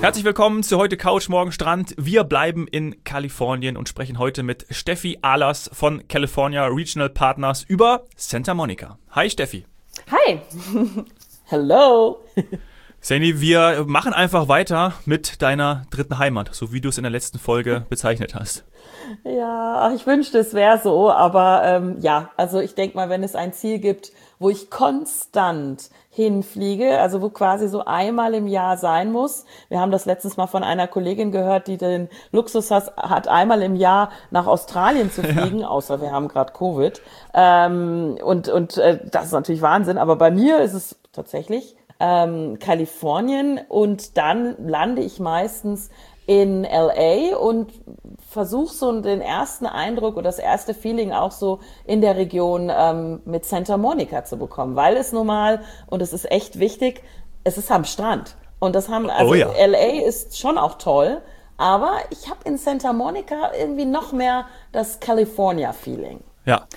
Herzlich willkommen zu Heute Couch, Morgen Strand. Wir bleiben in Kalifornien und sprechen heute mit Steffi Ahlers von California Regional Partners über Santa Monica. Hi Steffi. Hi. Hello. Sandy, wir machen einfach weiter mit deiner dritten Heimat, so wie du es in der letzten Folge bezeichnet hast. Ja, ich wünschte, es wäre so, aber also ich denke mal, wenn es ein Ziel gibt, wo ich konstant hinfliege, also wo quasi so einmal im Jahr sein muss. Wir haben das letztens mal von einer Kollegin gehört, die den Luxus hat, einmal im Jahr nach Australien zu fliegen, außer wir haben gerade Covid. Und das ist natürlich Wahnsinn, aber bei mir ist es tatsächlich Kalifornien und dann lande ich meistens in LA und versuche so den ersten Eindruck oder das erste Feeling auch so in der Region mit Santa Monica zu bekommen, weil es nun mal, und es ist echt wichtig, es ist am Strand. Und das haben, LA ist schon auch toll, aber ich habe in Santa Monica irgendwie noch mehr das California-Feeling. Ja.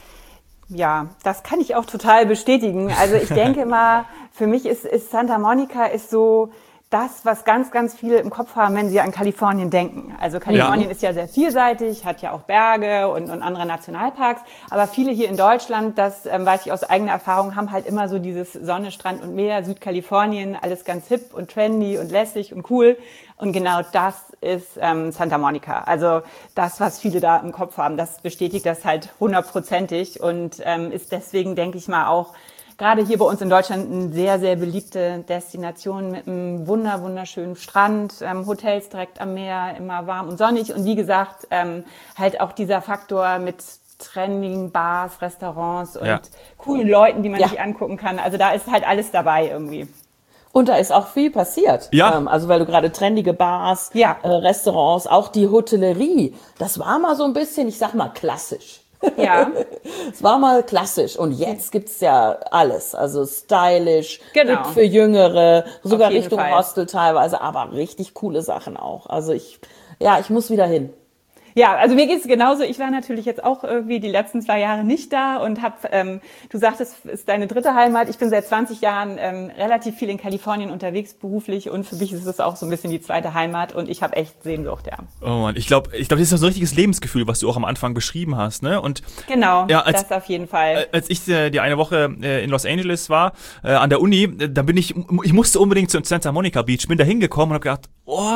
Ja, das kann ich auch total bestätigen. Also ich denke mal, für mich ist Santa Monica ist so das, was ganz, ganz viele im Kopf haben, wenn sie an Kalifornien denken. Also Kalifornien ist ja sehr vielseitig, hat ja auch Berge und andere Nationalparks. Aber viele hier in Deutschland, das weiß ich aus eigener Erfahrung, haben halt immer so dieses Sonne, Strand und Meer, Südkalifornien, alles ganz hip und trendy und lässig und cool. Und genau das ist Santa Monica. Also das, was viele da im Kopf haben, das bestätigt das halt 100%ig und ist deswegen, denke ich mal, auch gerade hier bei uns in Deutschland eine sehr, sehr beliebte Destination mit einem wunderschönen Strand, Hotels direkt am Meer, immer warm und sonnig. Und wie gesagt, halt auch dieser Faktor mit trendigen Bars, Restaurants und coolen Leuten, die man sich angucken kann. Also da ist halt alles dabei irgendwie. Und da ist auch viel passiert. Ja. Also weil du gerade trendige Bars, Restaurants, auch die Hotellerie, das war mal so ein bisschen, ich sag mal, klassisch. Ja. Es war mal klassisch und jetzt gibt's ja alles, also stylisch, genau. für Jüngere, sogar Richtung Fall. Hostel teilweise, aber richtig coole Sachen auch. Also ich muss wieder hin. Ja, also mir geht's genauso. Ich war natürlich jetzt auch irgendwie die letzten 2 Jahre nicht da und du sagtest, es ist deine dritte Heimat. Ich bin seit 20 Jahren relativ viel in Kalifornien unterwegs beruflich und für mich ist es auch so ein bisschen die zweite Heimat und ich habe echt Sehnsucht, ja. Oh Mann, ich glaube, das ist so ein richtiges Lebensgefühl, was du auch am Anfang beschrieben hast, ne? Und genau, das auf jeden Fall. Als ich die eine Woche in Los Angeles war, an der Uni, da ich musste unbedingt zu Santa Monica Beach, bin da hingekommen und habe gedacht,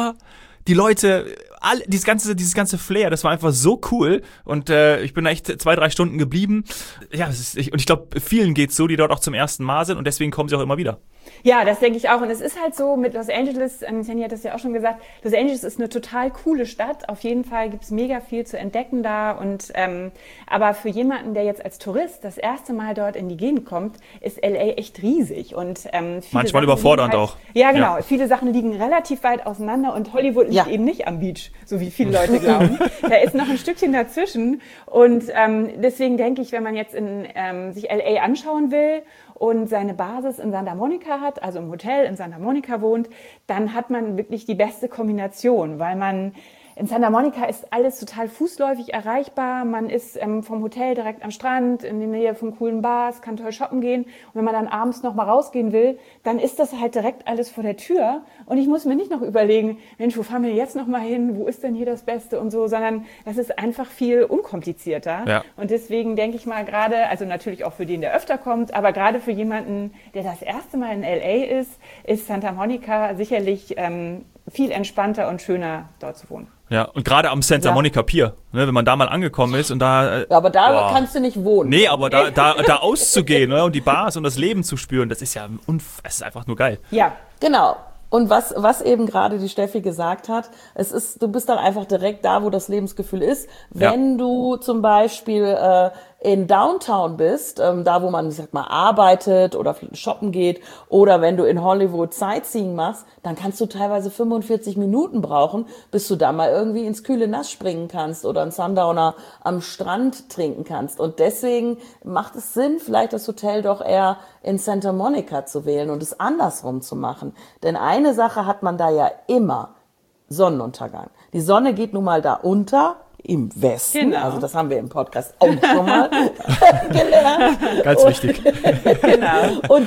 die Leute, dieses ganze Flair, das war einfach so cool und ich bin da echt 2-3 Stunden geblieben. Ja, und ich glaube, vielen geht's so, die dort auch zum ersten Mal sind und deswegen kommen sie auch immer wieder. Ja, das denke ich auch. Und es ist halt so mit Los Angeles, Sandy hat das ja auch schon gesagt, Los Angeles ist eine total coole Stadt. Auf jeden Fall gibt's mega viel zu entdecken da. Und aber für jemanden, der jetzt als Tourist das erste Mal dort in die Gegend kommt, ist LA echt riesig. Und manchmal überfordernd auch. Ja, genau. Ja. Viele Sachen liegen relativ weit auseinander und Hollywood liegt eben nicht am Beach, so wie viele Leute glauben. Da ist noch ein Stückchen dazwischen. Und deswegen denke ich, wenn man jetzt sich LA anschauen will und seine Basis in Santa Monica hat, also im Hotel in Santa Monica wohnt, dann hat man wirklich die beste Kombination, weil man in Santa Monica ist alles total fußläufig erreichbar. Man ist vom Hotel direkt am Strand, in der Nähe von coolen Bars, kann toll shoppen gehen. Und wenn man dann abends noch mal rausgehen will, dann ist das halt direkt alles vor der Tür. Und ich muss mir nicht noch überlegen, Mensch, wo fahren wir jetzt noch mal hin? Wo ist denn hier das Beste und so? Sondern das ist einfach viel unkomplizierter. Ja. Und deswegen denke ich mal gerade, also natürlich auch für den, der öfter kommt, aber gerade für jemanden, der das erste Mal in LA ist Santa Monica sicherlich viel entspannter und schöner dort zu wohnen. Ja, und gerade am Santa Monica Pier, ne, wenn man da mal angekommen ist und da... aber da kannst du nicht wohnen. Nee, aber da auszugehen, ne, und die Bars und das Leben zu spüren, das ist ja es ist einfach nur geil. Ja, genau. Und was eben gerade die Steffi gesagt hat, du bist dann einfach direkt da, wo das Lebensgefühl ist. Wenn du zum Beispiel in Downtown bist, da wo man, ich sag mal, arbeitet oder shoppen geht, oder wenn du in Hollywood Sightseeing machst, dann kannst du teilweise 45 Minuten brauchen, bis du da mal irgendwie ins kühle Nass springen kannst oder einen Sundowner am Strand trinken kannst. Und deswegen macht es Sinn, vielleicht das Hotel doch eher in Santa Monica zu wählen und es andersrum zu machen. Denn eine Sache hat man da ja immer: Sonnenuntergang. Die Sonne geht nun mal da unter, im Westen. Genau. Also das haben wir im Podcast auch schon mal gelernt. Ganz wichtig. Genau. Und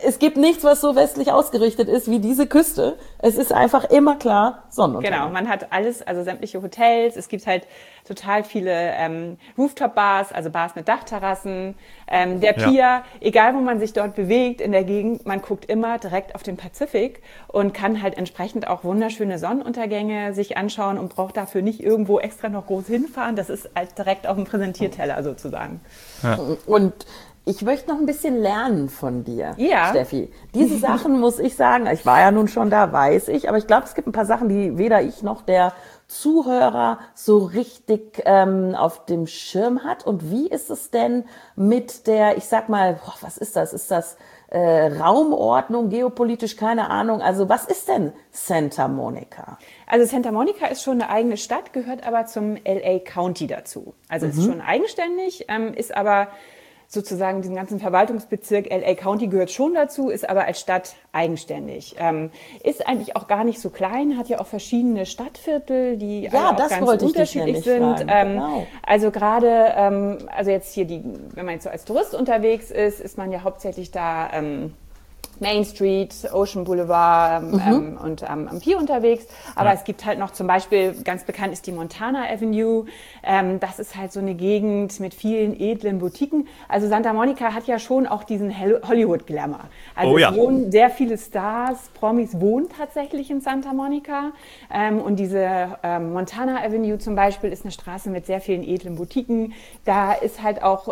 es gibt nichts, was so westlich ausgerichtet ist wie diese Küste. Es ist einfach immer klar Sonnenuntergang. Genau, man hat alles, also sämtliche Hotels. Es gibt halt total viele Rooftop-Bars, also Bars mit Dachterrassen. Der Pier, egal wo man sich dort bewegt in der Gegend, man guckt immer direkt auf den Pazifik und kann halt entsprechend auch wunderschöne Sonnenuntergänge sich anschauen und braucht dafür nicht irgendwo extra noch groß hinfahren. Das ist halt direkt auf dem Präsentierteller sozusagen. Ja. Und ich möchte noch ein bisschen lernen von dir, ja. Steffi. Diese Sachen muss ich sagen, ich war ja nun schon da, weiß ich, aber ich glaube, es gibt ein paar Sachen, die weder ich noch der Zuhörer so richtig auf dem Schirm hat. Und wie ist es denn mit der, ich sag mal, was ist das? Ist das Raumordnung, geopolitisch, keine Ahnung. Also was ist denn Santa Monica? Also Santa Monica ist schon eine eigene Stadt, gehört aber zum LA County dazu. Also ist schon eigenständig, ist aber sozusagen diesen ganzen Verwaltungsbezirk LA County gehört schon dazu, ist aber als Stadt eigenständig. Ist eigentlich auch gar nicht so klein, hat ja auch verschiedene Stadtviertel, die alle auch ganz unterschiedlich sind. Genau. Also gerade, also jetzt hier, wenn man jetzt so als Tourist unterwegs ist, ist man ja hauptsächlich da Main Street, Ocean Boulevard und am Pier unterwegs. Aber es gibt halt noch zum Beispiel, ganz bekannt ist die Montana Avenue. Das ist halt so eine Gegend mit vielen edlen Boutiquen. Also Santa Monica hat ja schon auch diesen Hollywood-Glamour. Also es wohnen sehr viele Stars, Promis wohnen tatsächlich in Santa Monica. Und diese Montana Avenue zum Beispiel ist eine Straße mit sehr vielen edlen Boutiquen. Da ist halt auch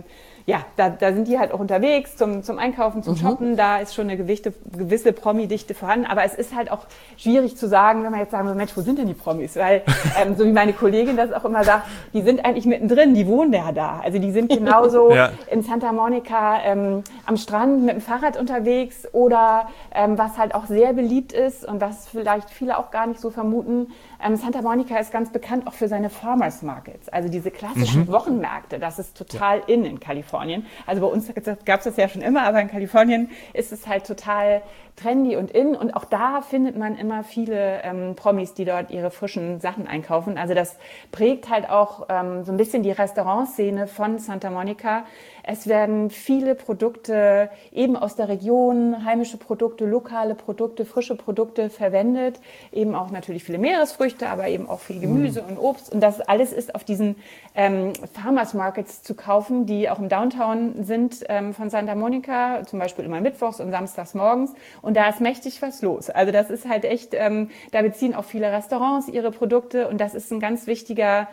da sind die halt auch unterwegs zum Einkaufen, zum Shoppen. Da ist schon eine gewisse Promi-Dichte vorhanden. Aber es ist halt auch schwierig zu sagen, wenn man jetzt sagen will, Mensch, wo sind denn die Promis? Weil, so wie meine Kollegin das auch immer sagt, die sind eigentlich mittendrin, die wohnen ja da. Also die sind genauso in Santa Monica am Strand mit dem Fahrrad unterwegs oder was halt auch sehr beliebt ist und was vielleicht viele auch gar nicht so vermuten, Santa Monica ist ganz bekannt auch für seine Farmers Markets, also diese klassischen Wochenmärkte. Das ist total in Kalifornien. Also bei uns gab es das ja schon immer, aber in Kalifornien ist es halt total trendy und in. Und auch da findet man immer viele Promis, die dort ihre frischen Sachen einkaufen. Also das prägt halt auch so ein bisschen die Restaurantszene von Santa Monica. Es werden viele Produkte eben aus der Region, heimische Produkte, lokale Produkte, frische Produkte verwendet. Eben auch natürlich viele Meeresfrüchte, aber eben auch viel Gemüse und Obst. Und das alles ist auf diesen Farmers Markets zu kaufen, die auch im Downtown sind von Santa Monica, zum Beispiel immer mittwochs und samstags morgens. Und da ist mächtig was los. Also das ist halt echt, da beziehen auch viele Restaurants ihre Produkte. Und das ist ein ganz wichtiger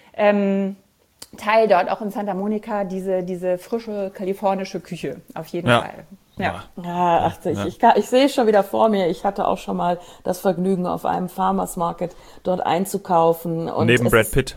Teil dort auch in Santa Monica, diese frische kalifornische Küche, auf jeden Fall. Ich sehe es schon wieder vor mir. Ich hatte auch schon mal das Vergnügen, auf einem Farmers Market dort einzukaufen. Und neben Brad Pitt?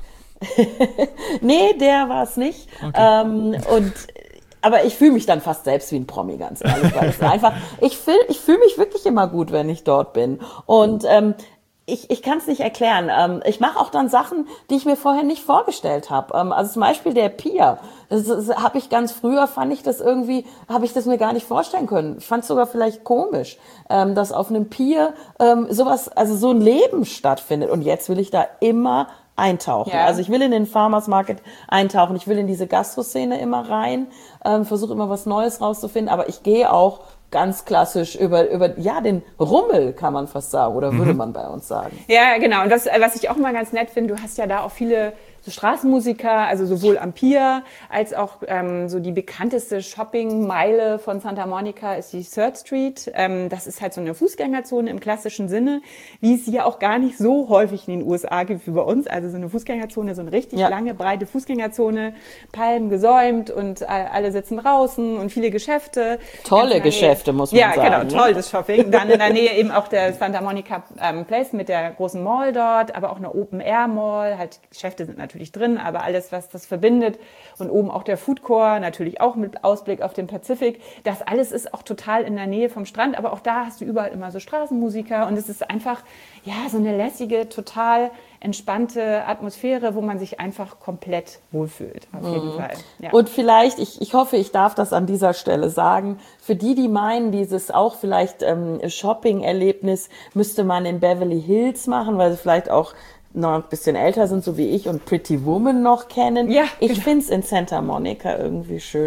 Nee, der war es nicht. Okay. Aber ich fühle mich dann fast selbst wie ein Promi, ganz ehrlich. Weil es einfach, ich fühle mich wirklich immer gut, wenn ich dort bin. Und ich kann es nicht erklären. Ich mache auch dann Sachen, die ich mir vorher nicht vorgestellt habe. Also zum Beispiel der Pier. Das habe ich ganz früher, habe ich das mir gar nicht vorstellen können. Ich fand es sogar vielleicht komisch, dass auf einem Pier sowas, also so ein Leben stattfindet. Und jetzt will ich da immer eintauchen. Ja. Also ich will in den Farmers Market eintauchen. Ich will in diese Gastro-Szene immer rein, versuche immer was Neues rauszufinden. Aber ich gehe auch ganz klassisch über den Rummel, kann man fast sagen, oder würde man bei uns sagen. Ja, genau. Und das, was ich auch mal ganz nett finde, du hast ja da auch viele so Straßenmusiker, also sowohl am Pier als auch so die bekannteste Shoppingmeile von Santa Monica ist die Third Street. Das ist halt so eine Fußgängerzone im klassischen Sinne, wie es hier auch gar nicht so häufig in den USA gibt wie bei uns. Also so eine Fußgängerzone, so eine richtig lange, breite Fußgängerzone, Palmen gesäumt und alle sitzen draußen und viele Geschäfte. Tolle Geschäfte, muss man sagen. Ja, genau, tolles Shopping. Dann in der Nähe eben auch der Santa Monica Place mit der großen Mall dort, aber auch eine Open-Air-Mall. Halt, Geschäfte sind natürlich drin, aber alles, was das verbindet. Und oben auch der Food Court, natürlich auch mit Ausblick auf den Pazifik. Das alles ist auch total in der Nähe vom Strand, aber auch da hast du überall immer so Straßenmusiker und es ist einfach, so eine lässige, total entspannte Atmosphäre, wo man sich einfach komplett wohlfühlt, auf jeden Fall. Ja. Und vielleicht, ich hoffe, ich darf das an dieser Stelle sagen, für die meinen, dieses auch vielleicht Shopping-Erlebnis müsste man in Beverly Hills machen, weil sie vielleicht auch noch ein bisschen älter sind, so wie ich, und Pretty Woman noch kennen. Ja, ich finde es in Santa Monica irgendwie schöner.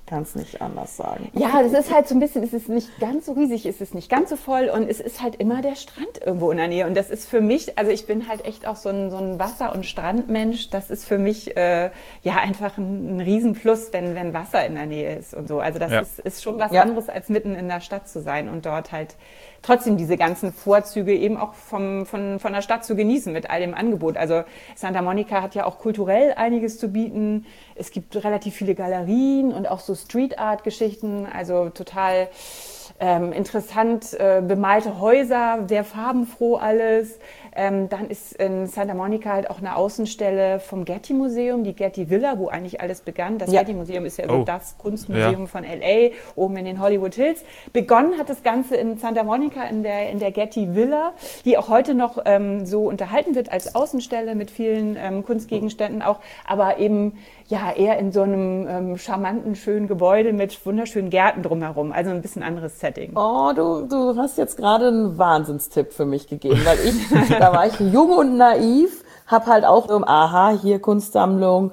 kann es nicht anders sagen. Ja, das ist halt so ein bisschen, es ist nicht ganz so riesig, es ist nicht ganz so voll und es ist halt immer der Strand irgendwo in der Nähe. Und das ist für mich, also ich bin halt echt auch so ein Wasser- und Strandmensch. Das ist für mich ja einfach ein Riesenplus, wenn Wasser in der Nähe ist und so. Also das ist schon was anderes, als mitten in der Stadt zu sein und dort halt trotzdem diese ganzen Vorzüge eben auch von der Stadt zu genießen mit all dem Angebot. Also Santa Monica hat ja auch kulturell einiges zu bieten. Es gibt relativ viele Galerien und auch so Street-Art-Geschichten, also total interessant bemalte Häuser, sehr farbenfroh alles. Dann ist in Santa Monica halt auch eine Außenstelle vom Getty-Museum, die Getty Villa, wo eigentlich alles begann. Das Getty-Museum ist ja so das Kunstmuseum von L.A., oben in den Hollywood Hills. Begonnen hat das Ganze in Santa Monica in der Getty Villa, die auch heute noch so unterhalten wird als Außenstelle mit vielen Kunstgegenständen auch, aber eben ja eher in so einem charmanten, schönen Gebäude mit wunderschönen Gärten drumherum. Also ein bisschen anderes Setting. Oh, du hast jetzt gerade einen Wahnsinnstipp für mich gegeben, weil da war ich jung und naiv, hab halt auch hier Kunstsammlung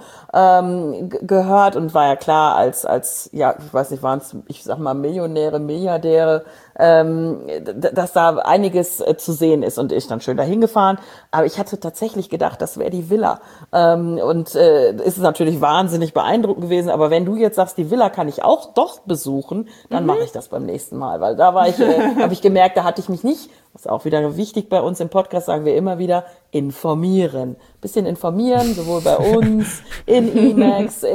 gehört und war ja klar als ja, ich weiß nicht, waren es, ich sag mal Millionäre, Milliardäre, dass da einiges zu sehen ist und ich dann schön dahin gefahren. Aber ich hatte tatsächlich gedacht, das wäre die Villa. Ist natürlich wahnsinnig beeindruckend gewesen. Aber wenn du jetzt sagst, die Villa kann ich auch doch besuchen, dann mache ich das beim nächsten Mal. Weil da war ich, habe ich gemerkt, da hatte ich mich nicht, das ist auch wieder wichtig bei uns im Podcast, sagen wir immer wieder, informieren. Bisschen informieren, sowohl bei uns, in Emacs,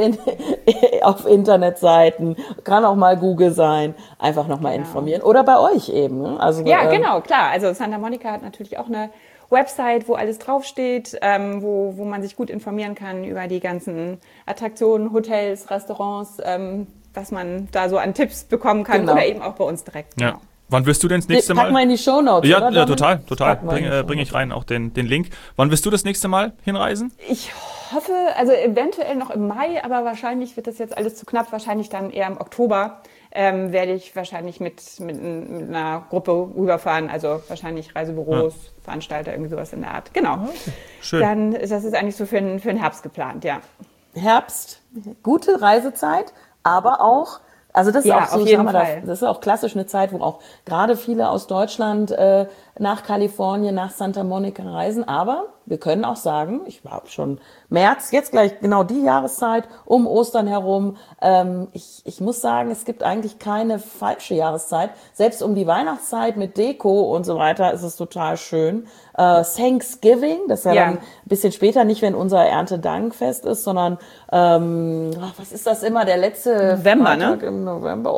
auf Internetseiten, kann auch mal Google sein, einfach nochmal informieren. Oder bei euch eben. Ne? Also, ja, genau, klar. Also Santa Monica hat natürlich auch eine Website, wo alles draufsteht, wo man sich gut informieren kann über die ganzen Attraktionen, Hotels, Restaurants, was man da so an Tipps bekommen kann oder eben auch bei uns direkt. Ja. Genau. Wann wirst du denn das nächste Mal? Pack mal in die Shownotes, ja, oder? Ja, total. Bring ich rein, auch den Link. Wann wirst du das nächste Mal hinreisen? Ich hoffe, also eventuell noch im Mai, aber wahrscheinlich wird das jetzt alles zu knapp. Wahrscheinlich dann eher im Oktober werde ich wahrscheinlich mit einer Gruppe rüberfahren. Also wahrscheinlich Reisebüros, Veranstalter, irgendwie sowas in der Art. Genau. Okay. Schön. Dann ist das eigentlich so für den Herbst geplant, ja. Herbst, gute Reisezeit, aber auch also das ist auch so, auf jeden Fall. Das ist auch klassisch eine Zeit, wo auch gerade viele aus Deutschland nach Kalifornien, nach Santa Monica reisen. Aber wir können auch sagen, ich war schon März, jetzt gleich genau die Jahreszeit, um Ostern herum. Ich muss sagen, es gibt eigentlich keine falsche Jahreszeit. Selbst um die Weihnachtszeit mit Deko und so weiter ist es total schön. Thanksgiving, das ist ja dann ein bisschen später, nicht wenn unser Erntedankfest ist, sondern was ist das immer, der letzte November, Freitag ne? im November?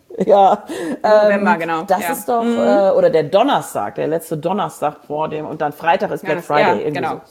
November, genau. Das ist doch, oder der Donnerstag, der letzte Donnerstag vor dem, und dann Freitag ist Black Friday. Ja, genau.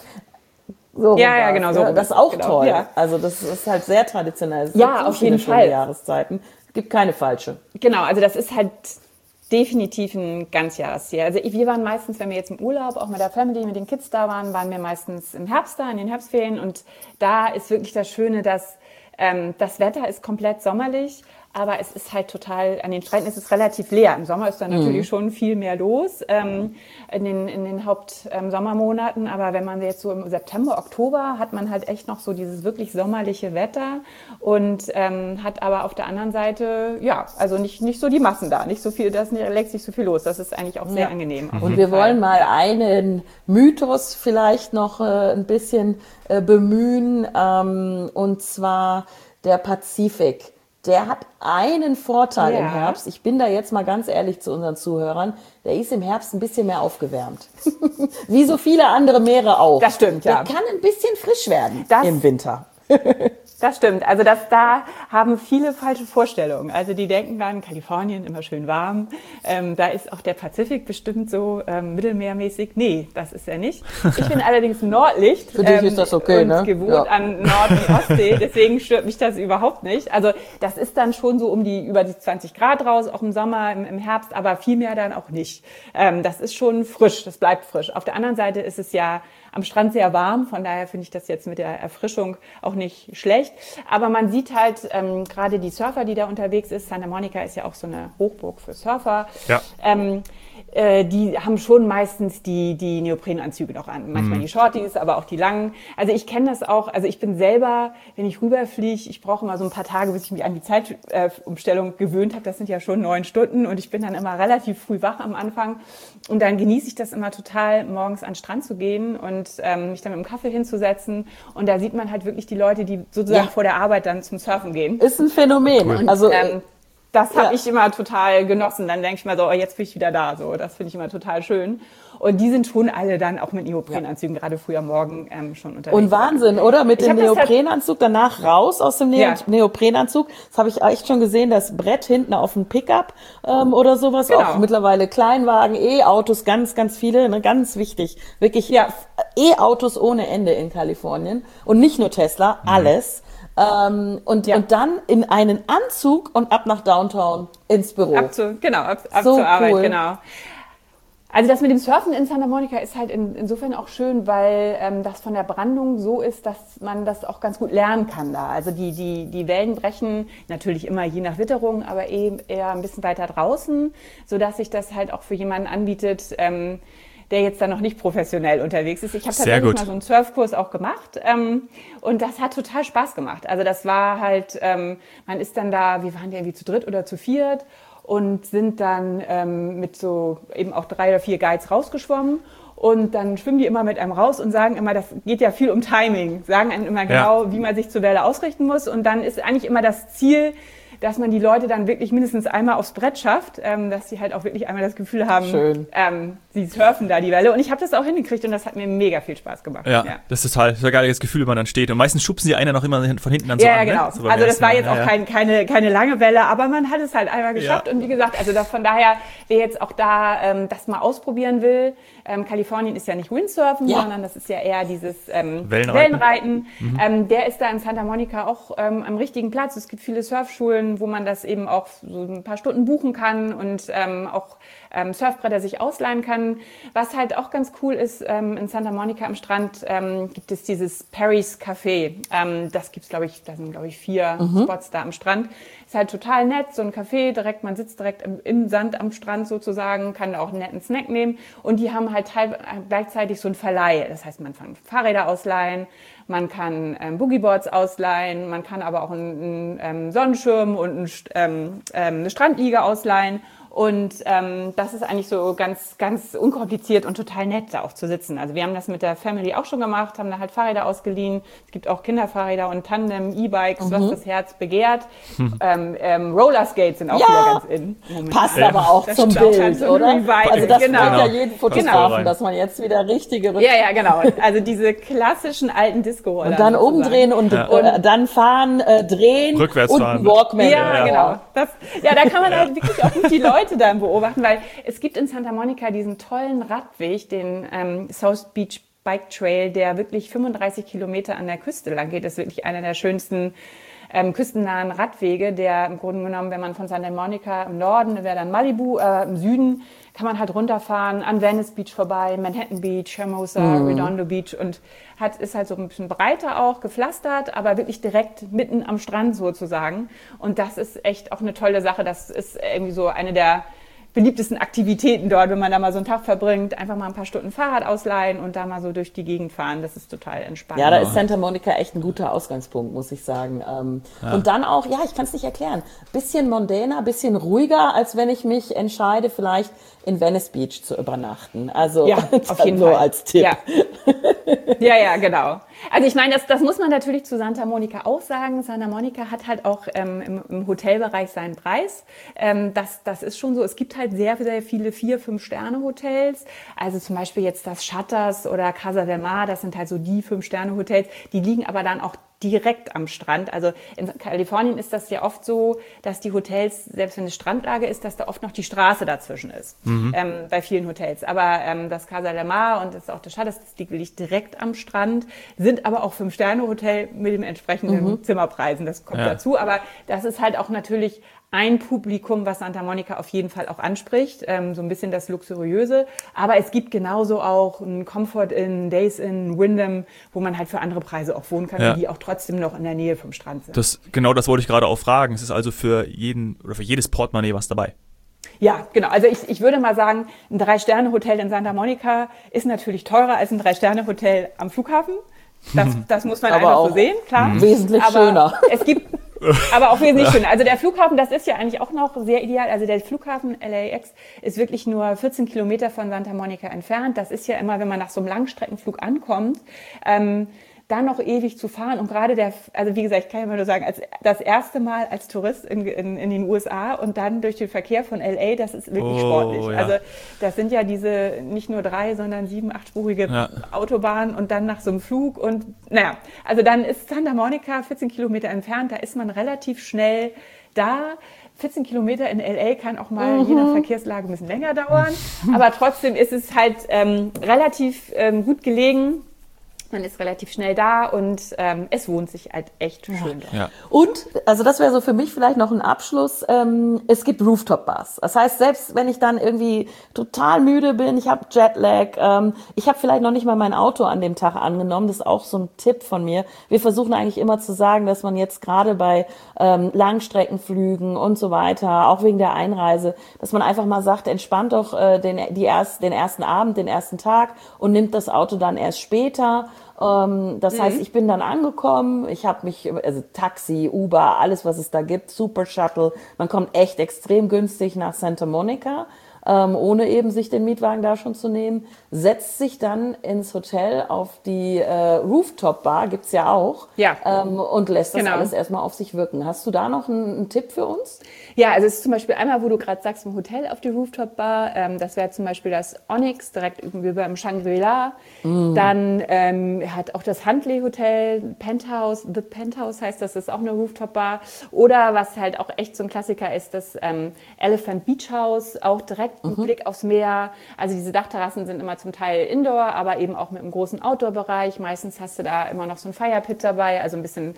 So genau. So das ist auch toll. Ja. Also das ist halt sehr traditionell. Es Ja, gibt so auf jeden schöne Fall. Jahreszeiten. Es gibt keine falsche. Genau, also das ist halt definitiv ein Ganzjahresziel. Also wir waren meistens, wenn wir jetzt im Urlaub, auch mit der Family, mit den Kids da waren wir meistens im Herbst da, in den Herbstferien. Und da ist wirklich das Schöne, dass das Wetter ist komplett sommerlich, aber es ist halt total, an den Stränden ist es relativ leer. Im Sommer ist da natürlich schon viel mehr los, in den Hauptsommermonaten. Aber wenn man jetzt so im September, Oktober, hat man halt echt noch so dieses wirklich sommerliche Wetter und hat aber auf der anderen Seite, also nicht so die Massen da, nicht so viel, das legt sich so viel los. Das ist eigentlich auch sehr angenehm. Und wir wollen mal einen Mythos vielleicht noch ein bisschen bemühen, und zwar der Pazifik. Der hat einen Vorteil im Herbst. Ich bin da jetzt mal ganz ehrlich zu unseren Zuhörern. Der ist im Herbst ein bisschen mehr aufgewärmt. Wie so viele andere Meere auch. Das stimmt, ja. Der kann ein bisschen frisch werden im Winter. Das stimmt. Also da haben viele falsche Vorstellungen. Also die denken dann, Kalifornien immer schön warm. Da ist auch der Pazifik bestimmt so mittelmeermäßig. Nee, das ist er nicht. Ich bin allerdings Nordlicht. Für dich ist das okay, und ne? gewohnt an Nord- und Ostsee. Deswegen stört mich das überhaupt nicht. Also das ist dann schon so über die 20 Grad raus, auch im Sommer, im Herbst, aber viel mehr dann auch nicht. Das ist schon frisch, das bleibt frisch. Auf der anderen Seite ist es ja am Strand sehr warm, von daher finde ich das jetzt mit der Erfrischung auch nicht schlecht. Aber man sieht halt gerade die Surfer, die da unterwegs ist, Santa Monica ist ja auch so eine Hochburg für Surfer, die haben schon meistens die Neoprenanzüge noch an. Manchmal die Shorties, aber auch die langen. Also ich kenne das auch, also ich bin selber, wenn ich rüberfliege, ich brauche immer so ein paar Tage, bis ich mich an die Zeitumstellung gewöhnt habe. Das sind ja schon 9 Stunden und ich bin dann immer relativ früh wach am Anfang. Und dann genieße ich das immer total, morgens an den Strand zu gehen und mich dann mit dem Kaffee hinzusetzen. Und da sieht man halt wirklich die Leute, die sozusagen vor der Arbeit dann zum Surfen gehen. Ist ein Phänomen. Cool. Also das habe ich immer total genossen. Dann denke ich mal so, oh, jetzt bin ich wieder da. So, das finde ich immer total schön. Und die sind schon alle dann auch mit Neoprenanzügen gerade früh am Morgen schon unterwegs. Und Wahnsinn, oder? Mit dem Neoprenanzug danach raus aus dem Neoprenanzug. Das habe ich echt schon gesehen, das Brett hinten auf dem Pickup oder sowas. Genau. Auch mittlerweile Kleinwagen, E-Autos, ganz, ganz viele, ne, ganz wichtig. Wirklich E-Autos ohne Ende in Kalifornien. Und nicht nur Tesla, alles. Und dann in einen Anzug und ab nach Downtown ins Büro. Ab zur Arbeit, cool. Genau. Also das mit dem Surfen in Santa Monica ist halt insofern auch schön, weil das von der Brandung so ist, dass man das auch ganz gut lernen kann da. Also die Wellen brechen natürlich immer je nach Witterung, aber eher ein bisschen weiter draußen, sodass sich das halt auch für jemanden anbietet, der jetzt dann noch nicht professionell unterwegs ist. Ich habe tatsächlich mal so einen Surfkurs auch gemacht und das hat total Spaß gemacht. Also das war halt, man ist dann da, wir waren ja irgendwie zu dritt oder zu viert und sind dann mit so eben auch 3 oder 4 Guides rausgeschwommen. Und dann schwimmen die immer mit einem raus und sagen immer, das geht ja viel um Timing, sagen einem immer genau, wie man sich zur Welle ausrichten muss. Und dann ist eigentlich immer das Ziel, dass man die Leute dann wirklich mindestens einmal aufs Brett schafft, dass sie halt auch wirklich einmal das Gefühl haben, sie surfen da die Welle. Und ich habe das auch hingekriegt und das hat mir mega viel Spaß gemacht. Ja. Das ist total, ein geiles Gefühl, wenn man dann steht. Und meistens schubsen die einen noch immer von hinten dann so an. Ja, genau. Ne? So also das war jetzt auch keine lange Welle, aber man hat es halt einmal geschafft. Und wie gesagt, also von daher, wer jetzt auch da das mal ausprobieren will, Kalifornien ist ja nicht Windsurfen, sondern das ist ja eher dieses Wellenreiten. Der ist da in Santa Monica auch am richtigen Platz. Es gibt viele Surfschulen, wo man das eben auch so ein paar Stunden buchen kann und auch Surfbretter sich ausleihen kann. Was halt auch ganz cool ist, in Santa Monica am Strand gibt es dieses Perry's Café. Das gibt's, glaube ich, da sind, glaube ich, 4 Spots da am Strand. Ist halt total nett, so ein Café, man sitzt direkt im Sand am Strand sozusagen, kann da auch einen netten Snack nehmen. Und die haben halt gleichzeitig so einen Verleih. Das heißt, man kann Fahrräder ausleihen, man kann Boogieboards ausleihen, man kann aber auch einen Sonnenschirm und eine Strandliege ausleihen. Und das ist eigentlich so ganz, ganz unkompliziert und total nett, da auch zu sitzen. Also wir haben das mit der Family auch schon gemacht, haben da halt Fahrräder ausgeliehen. Es gibt auch Kinderfahrräder und Tandem, E-Bikes, was das Herz begehrt. Rollerskates sind auch wieder ganz in. Passt aber auch zum Bild, oder? Also das genau. ja jeden Fotografen, dass man jetzt wieder richtige Ja, genau. Also diese klassischen alten Disco-Roller. Und dann umdrehen und dann fahren, drehen rückwärts und fahren. Walkman. Ja, genau. Da kann man halt wirklich auch gut die Leute dann beobachten, weil es gibt in Santa Monica diesen tollen Radweg, den South Beach Bike Trail, der wirklich 35 Kilometer an der Küste lang geht. Das ist wirklich einer der schönsten küstennahen Radwege, der im Grunde genommen, wenn man von Santa Monica im Norden, wäre dann Malibu, im Süden kann man halt runterfahren, an Venice Beach vorbei, Manhattan Beach, Hermosa, Redondo Beach und ist halt so ein bisschen breiter auch, gepflastert, aber wirklich direkt mitten am Strand sozusagen. Und das ist echt auch eine tolle Sache. Das ist irgendwie so eine der beliebtesten Aktivitäten dort, wenn man da mal so einen Tag verbringt, einfach mal ein paar Stunden Fahrrad ausleihen und da mal so durch die Gegend fahren. Das ist total entspannt. Ja, da ist Santa Monica echt ein guter Ausgangspunkt, muss ich sagen. Und dann auch, ich kann es nicht erklären, bisschen mondäner, bisschen ruhiger, als wenn ich mich entscheide, vielleicht in Venice Beach zu übernachten. Also auf jeden nur Fall. als Tipp. Ja, genau. Also ich meine, das muss man natürlich zu Santa Monica auch sagen. Santa Monica hat halt auch im Hotelbereich seinen Preis. Das ist schon so. Es gibt halt sehr, sehr viele 4-5-Sterne-Hotels. Also zum Beispiel jetzt das Shutters oder Casa del Mar, das sind halt so die 5-Sterne-Hotels. Die liegen aber dann auch direkt am Strand. Also in Kalifornien ist das ja oft so, dass die Hotels, selbst wenn es Strandlage ist, dass da oft noch die Straße dazwischen ist, bei vielen Hotels. Aber das Casa del Mar und das auch das Shutters, das liegt direkt am Strand, sind aber auch 5-Sterne-Hotel mit dem entsprechenden Zimmerpreisen. Das kommt dazu. Aber das ist halt auch natürlich ein Publikum, was Santa Monica auf jeden Fall auch anspricht, so ein bisschen das Luxuriöse. Aber es gibt genauso auch ein Comfort Inn, Days Inn, Wyndham, wo man halt für andere Preise auch wohnen kann, die auch trotzdem noch in der Nähe vom Strand sind. Genau das wollte ich gerade auch fragen. Es ist also für jeden oder für jedes Portemonnaie was dabei. Ja, genau. Also ich würde mal sagen, ein 3-Sterne-Hotel in Santa Monica ist natürlich teurer als ein 3-Sterne-Hotel am Flughafen. Das muss man einfach so sehen, klar. Wesentlich schöner. Es gibt aber auch wesentlich schöner. Also der Flughafen, das ist ja eigentlich auch noch sehr ideal. Also der Flughafen LAX ist wirklich nur 14 Kilometer von Santa Monica entfernt. Das ist ja immer, wenn man nach so einem Langstreckenflug ankommt, da noch ewig zu fahren. Und gerade also wie gesagt, ich kann ja nur sagen, das erste Mal als Tourist in den USA und dann durch den Verkehr von LA, das ist wirklich sportlich. Ja. Also das sind ja diese nicht nur 3, sondern 7-, 8-spurige Autobahnen und dann nach so einem Flug und also dann ist Santa Monica 14 Kilometer entfernt, da ist man relativ schnell da. 14 Kilometer in LA kann auch mal je nach Verkehrslage ein bisschen länger dauern, aber trotzdem ist es halt relativ gut gelegen. Man ist relativ schnell da und es wohnt sich halt echt schön. Ja. Und, also das wäre so für mich vielleicht noch ein Abschluss, es gibt Rooftop-Bars. Das heißt, selbst wenn ich dann irgendwie total müde bin, ich habe Jetlag, ich habe vielleicht noch nicht mal mein Auto an dem Tag angenommen, das ist auch so ein Tipp von mir. Wir versuchen eigentlich immer zu sagen, dass man jetzt gerade bei Langstreckenflügen und so weiter, auch wegen der Einreise, dass man einfach mal sagt, entspannt doch den ersten Abend, den ersten Tag und nimmt das Auto dann erst später. Das heißt, ich bin dann angekommen, ich habe mich, also Taxi, Uber, alles was es da gibt, Super Shuttle, man kommt echt extrem günstig nach Santa Monica, ohne eben sich den Mietwagen da schon zu nehmen, setzt sich dann ins Hotel auf die Rooftop-Bar, gibt's ja auch, und lässt das alles erstmal auf sich wirken. Hast du da noch einen Tipp für uns? Ja, also es ist zum Beispiel einmal, wo du gerade sagst, im Hotel auf die Rooftop-Bar, das wäre zum Beispiel das Onyx, direkt über im Shangri-La. Dann hat auch das Huntley Hotel, Penthouse, The Penthouse heißt das, ist auch eine Rooftop-Bar. Oder was halt auch echt so ein Klassiker ist, das Elephant Beach House, auch direkt mit Blick aufs Meer. Also diese Dachterrassen sind immer zum Teil Indoor, aber eben auch mit einem großen Outdoor-Bereich. Meistens hast du da immer noch so ein Firepit dabei, also ein bisschen,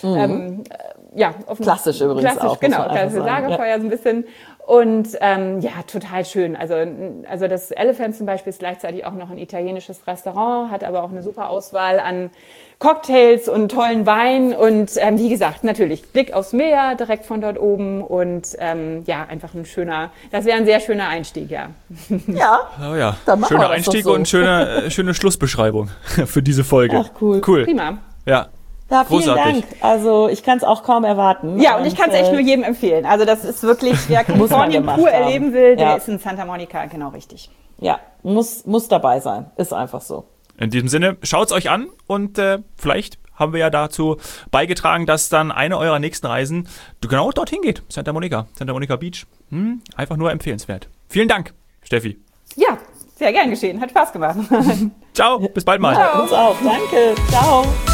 klassisch übrigens klassisch, auch. Genau, klassische Lagerfeuer so ein bisschen. Und total schön. Also das Elephant zum Beispiel ist gleichzeitig auch noch ein italienisches Restaurant, hat aber auch eine super Auswahl an Cocktails und tollen Wein. Und wie gesagt, natürlich Blick aufs Meer direkt von dort oben. Und einfach das wäre ein sehr schöner Einstieg, ja. Ja, Schöner Einstieg und schöne Schlussbeschreibung für diese Folge. Ach, cool. Prima. Ja, vielen Dank. Also ich kann es auch kaum erwarten. Ja, und ich kann es echt nur jedem empfehlen. Also das ist wirklich, wer Kalifornien pur erleben will, der ist in Santa Monica genau richtig. Ja, muss dabei sein. Ist einfach so. In diesem Sinne, schaut's euch an und vielleicht haben wir ja dazu beigetragen, dass dann eine eurer nächsten Reisen genau dorthin geht. Santa Monica Beach. Einfach nur empfehlenswert. Vielen Dank, Steffi. Ja, sehr gern geschehen. Hat Spaß gemacht. Ciao, bis bald mal. Ja, uns auch. Danke. Ciao.